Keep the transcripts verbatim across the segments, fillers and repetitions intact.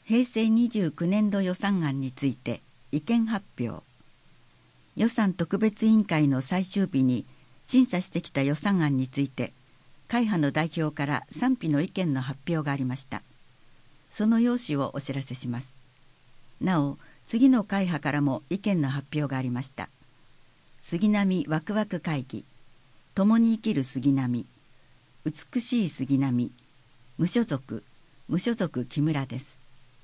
へいせいにじゅうきゅうねんど予算案について意見発表。予算特別委員会の最終日に審査してきた予算案について、会派の代表から賛否の意見の発表がありました。その要旨をお知らせします。なお、次の会派からも意見の発表がありました。杉並ワクワク会議、共に生きる杉並、美しい杉並、無所属、無所属木村です。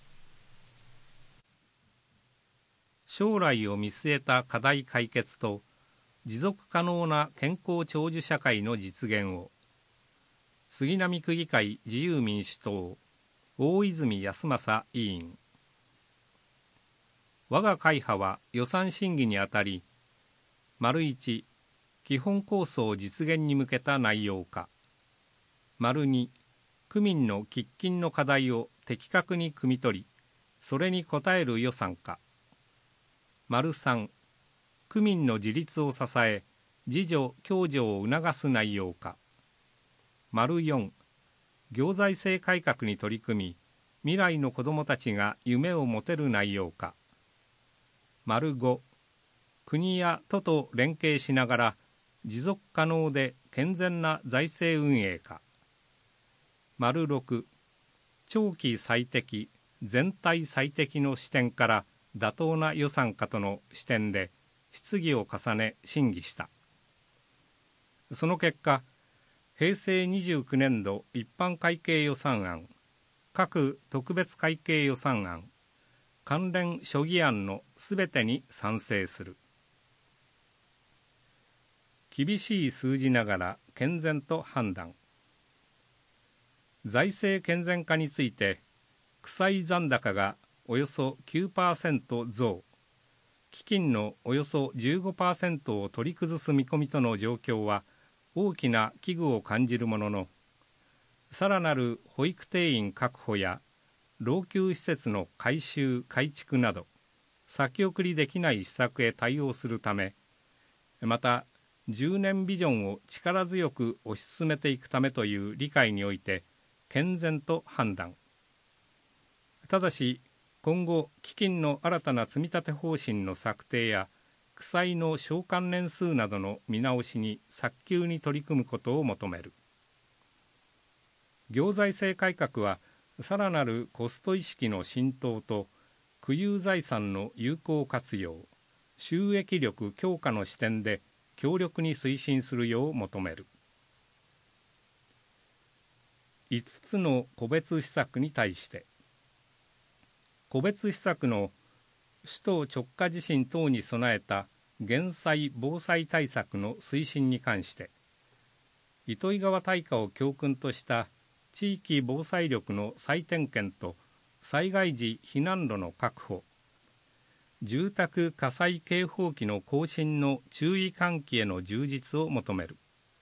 将来を見据えた課題解決と持続可能な健康長寿社会の実現を、杉並区議会自由民主党大泉康政委員。我が会派は予算審議にあたり、丸一、基本構想実現に向けた内容化、丸二、区民の喫緊の課題を的確に汲み取り、それに応える予算化、丸三、区民の自立を支え、自助・共助を促す内容化、丸四、行財政改革に取り組み、未来の子どもたちが夢を持てる内容化、丸五、国や都と連携しながら持続可能で健全な財政運営化、丸六、長期最適、全体最適の視点から妥当な予算化との視点で質疑を重ね審議した。その結果、へいせいにじゅうきゅうねんど一般会計予算案、各特別会計予算案、関連諸議案のすべてに賛成する。厳しい数字ながら健全と判断。財政健全化について、負債残高がおよそ きゅうパーセント 増、基金のおよそ じゅうごパーセント を取り崩す見込みとの状況は大きな危惧を感じるものの、さらなる保育定員確保や老朽施設の改修・改築など先送りできない施策へ対応するため、またじゅうねんビジョンを力強く推し進めていくためという理解において健全と判断。ただし今後基金の新たな積立方針の策定や負債の償還年数などの見直しに早急に取り組むことを求める。行財政改革はさらなるコスト意識の浸透と区有財産の有効活用、収益力強化の視点で強力に推進するよう求める。いつつの個別施策に対して、個別施策の首都直下地震等に備えた減災・防災対策の推進に関して、糸魚川大火を教訓とした地域防災力の再点検と災害時避難路の確保、住宅火災警報器の更新の注意喚起への充実を求める。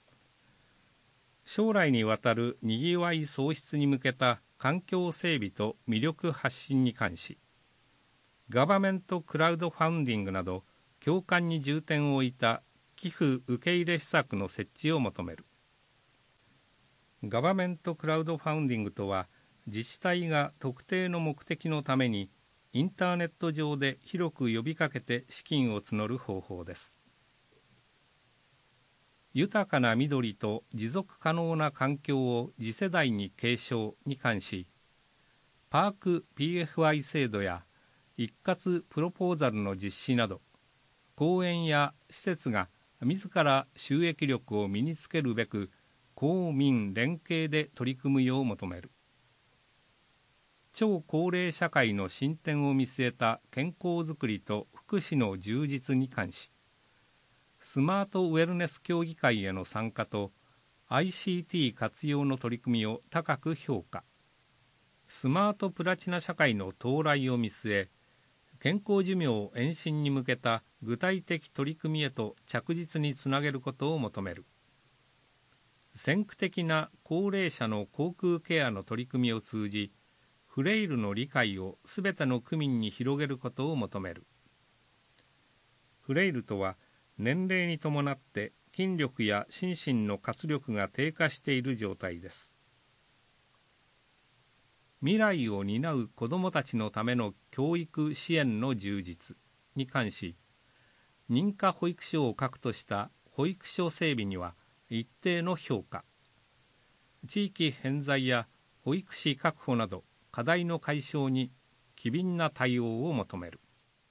将来にわたるにぎわい創出に向けた環境整備と魅力発信に関し、ガバメントクラウドファウンディングなど共感に重点を置いた寄付受け入れ施策の設置を求める。ガバメントクラウドファウンディングとは、自治体が特定の目的のためにインターネット上で広く呼びかけて資金を募る方法です。豊かな緑と持続可能な環境を次世代に継承に関し、パーク ピーエフアイ 制度や一括プロポーザルの実施など、公園や施設が自ら収益力を身につけるべく公民連携で取り組むよう求める。超高齢社会の進展を見据えた健康づくりと福祉の充実に関し、スマートウェルネス協議会への参加と アイシーティー 活用の取り組みを高く評価。スマートプラチナ社会の到来を見据え、健康寿命延伸に向けた具体的取り組みへと着実につなげることを求める。先駆的な高齢者の口腔ケアの取り組みを通じ、フレイルの理解をすべての区民に広げることを求める。フレイルとは、年齢に伴って筋力や心身の活力が低下している状態です。 未来を担う子どもたちのための教育支援の充実に関し、認可保育所を核とした保育所整備には一定の評価、地域偏在や保育士確保など課題の解消に機敏な対応を求める。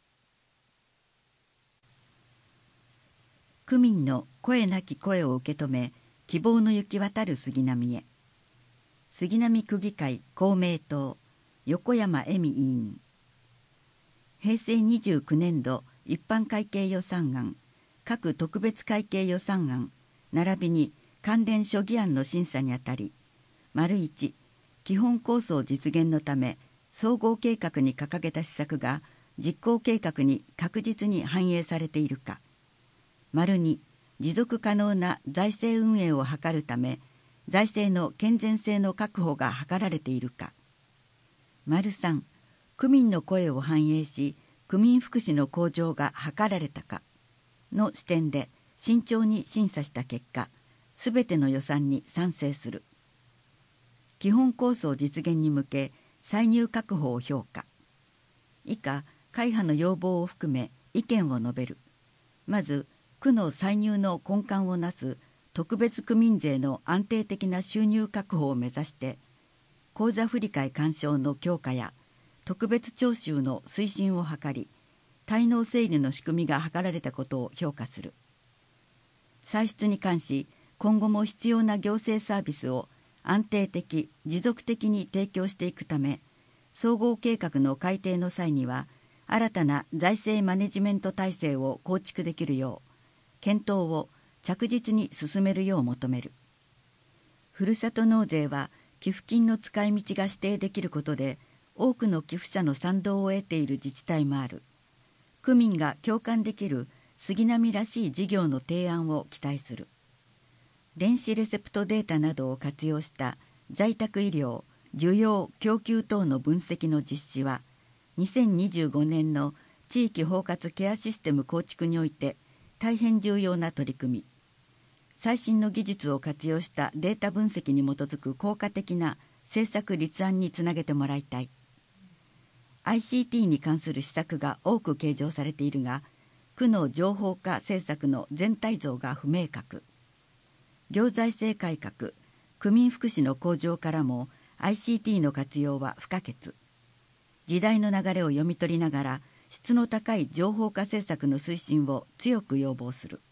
区民の声なき声を受け止め、希望の行き渡る杉並へ。杉並区議会公明党横山恵美委員。平成にじゅうきゅうねん度一般会計予算案、各特別会計予算案並びに関連諸議案の審査にあたり、丸一、基本構想実現のため総合計画に掲げた施策が実行計画に確実に反映されているか。丸に、持続可能な財政運営を図るため財政の健全性の確保が図られているか。丸三、区民の声を反映し区民福祉の向上が図られたかの視点で慎重に審査した結果、すべての予算に賛成する。基本構想実現に向け歳入確保を評価。以下会派の要望を含め意見を述べる。まず、区の歳入の根幹をなす特別区民税の安定的な収入確保を目指して、口座振替勧奨の強化や特別徴収の推進を図り、滞納整理の仕組みが図られたことを評価する。歳出に関し、今後も必要な行政サービスを安定的、持続的に提供していくため、総合計画の改定の際には、新たな財政マネジメント体制を構築できるよう、検討を着実に進めるよう求める。ふるさと納税は寄付金の使い道が指定できることで多くの寄付者の賛同を得ている自治体もある。区民が共感できる杉並らしい事業の提案を期待する。電子レセプトデータなどを活用した在宅医療、需要・供給等の分析の実施はにせんにじゅうごねんの地域包括ケアシステム構築において大変重要な取り組み。最新の技術を活用したデータ分析に基づく効果的な政策立案につなげてもらいたい。アイシーティー に関する施策が多く計上されているが、区の情報化政策の全体像が不明確。行財政改革、区民福祉の向上からも アイシーティー の活用は不可欠。時代の流れを読み取りながら、質の高い情報化政策の推進を強く要望する。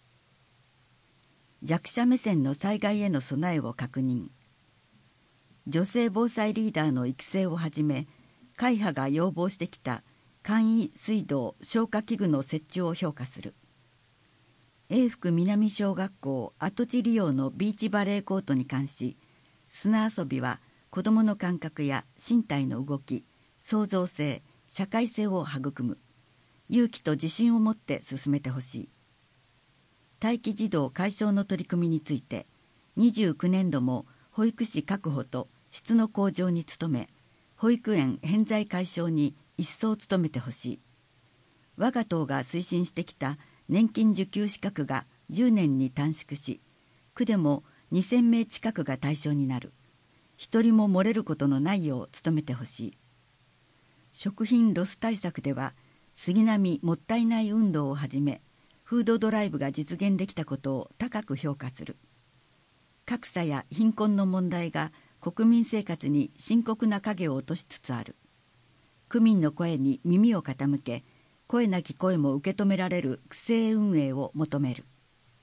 弱者目線の災害への備えを確認。女性防災リーダーの育成をはじめ、会派が要望してきた簡易水道消火器具の設置を評価する。永福南小学校跡地利用のビーチバレーコートに関し、砂遊びは子どもの感覚や身体の動き、創造性、社会性を育む。勇気と自信を持って進めてほしい。待機児童解消の取り組みについて、にじゅうきゅうねん度も保育士確保と質の向上に努め、保育園偏在解消に一層努めてほしい。我が党が推進してきた年金受給資格がじゅうねんに短縮し、区でもにせんめい近くが対象になる。一人も漏れることのないよう努めてほしい。食品ロス対策では、杉並もったいない運動をはじめ、フードドライブが実現できたことを高く評価する。格差や貧困の問題が国民生活に深刻な影を落としつつある。区民の声に耳を傾け、声なき声も受け止められる区政運営を求める。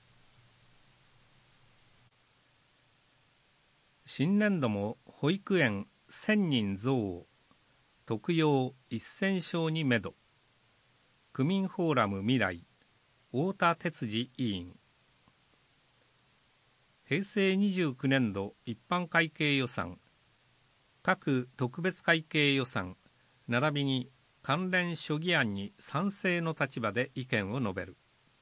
新年度も保育園せんにん増を、特養せん床にめど。区民フォーラム未来、太田哲司委員。平成にじゅうきゅうねん度一般会計予算、各特別会計予算並びに関連諸議案に賛成の立場で意見を述べる。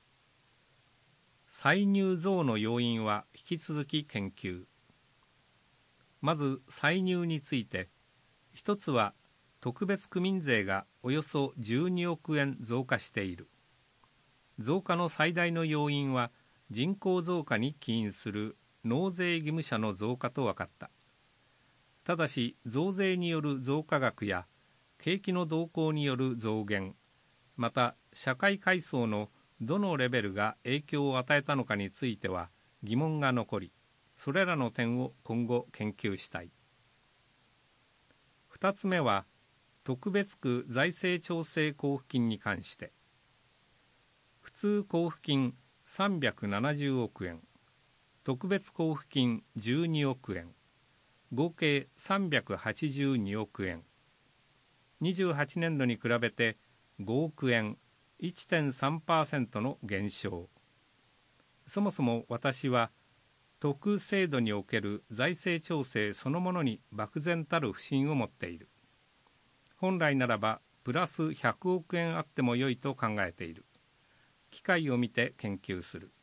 歳入増の要因は引き続き研究。まず歳入について、一つは特別区民税がおよそじゅうにおくえん増加している。増加の最大の要因は人口増加に起因する納税義務者の増加と分かった。 ただし増税による増加額や景気の動向による増減、また社会階層のどのレベルが影響を与えたのかについては疑問が残り、それらの点を今後研究したい。ふたつめは特別区財政調整交付金に関して、普通交付金さんびゃくななじゅうおくえん、特別交付金じゅうにおくえん、合計さんびゃくはちじゅうにおくえん、にじゅうはちねんどに比べてごおくえん いってんさんパーセント の減少。そもそも私は特制度における財政調整そのものに漠然たる不信を持っている。本来ならばプラスひゃくおくえんあってもよいと考えている。機会を見て研究する。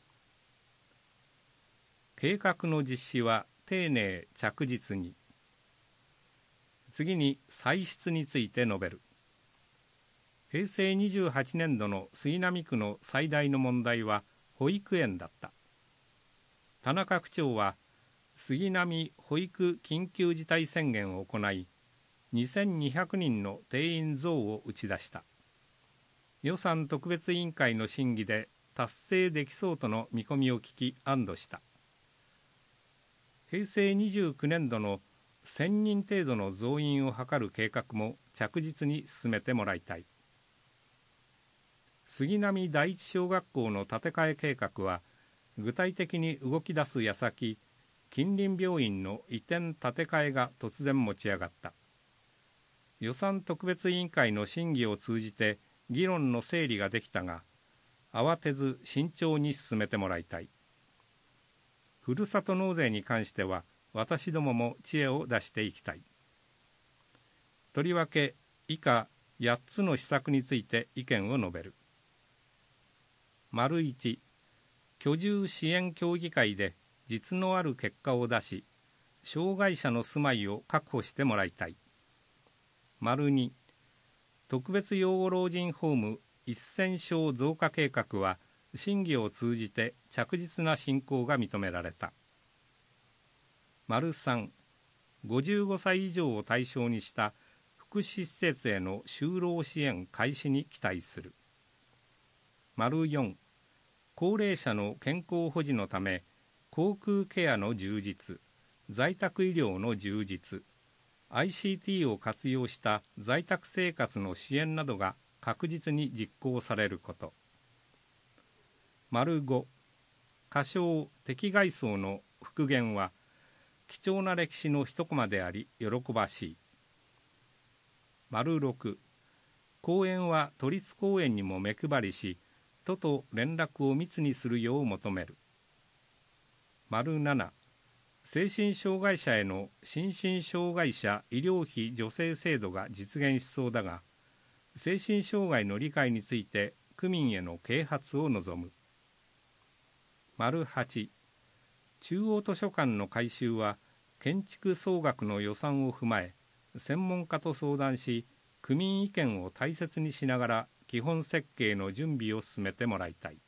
計画の実施は丁寧着実に。次に歳出について述べる。へいせいにじゅうはちねんどの杉並区の最大の問題は保育園だった。田中区長は杉並保育緊急事態宣言を行い、にせんにひゃくにんの定員増を打ち出した。予算特別委員会の審議で達成できそうとの見込みを聞き安堵した。へいせいにじゅうきゅうねんどのせんにん程度の増員を図る計画も着実に進めてもらいたい。杉並第一小学校の建て替え計画は具体的に動き出す矢先、近隣病院の移転建て替えが突然持ち上がった。予算特別委員会の審議を通じて議論の整理ができたが、慌てず慎重に進めてもらいたい。ふるさと納税に関しては私どもも知恵を出していきたい。とりわけ以下やっつの施策について意見を述べる。丸いち、居住支援協議会で実のある結果を出し、障害者の住まいを確保してもらいたい。丸に、特別養護老人ホームせんしょう増加計画は審議を通じて着実な進行が認められた。丸さん、ごじゅうごさい以上を対象にした福祉施設への就労支援開始に期待する。丸よん、高齢者の健康保持のため口腔ケアの充実、在宅医療の充実、アイシーティー を活用した在宅生活の支援などが確実に実行されること。丸ご、仮称敵外層の復元は貴重な歴史の一コマであり喜ばしい。丸ろく、公園は都立公園にも目配りし、都と連絡を密にするよう求める。丸なな、精神障害者への心身障害者医療費助成制度が実現しそうだが、精神障害の理解について区民への啓発を望む。丸はち、中央図書館の改修は建築総額の予算を踏まえ、専門家と相談し、区民意見を大切にしながら基本設計の準備を進めてもらいたい。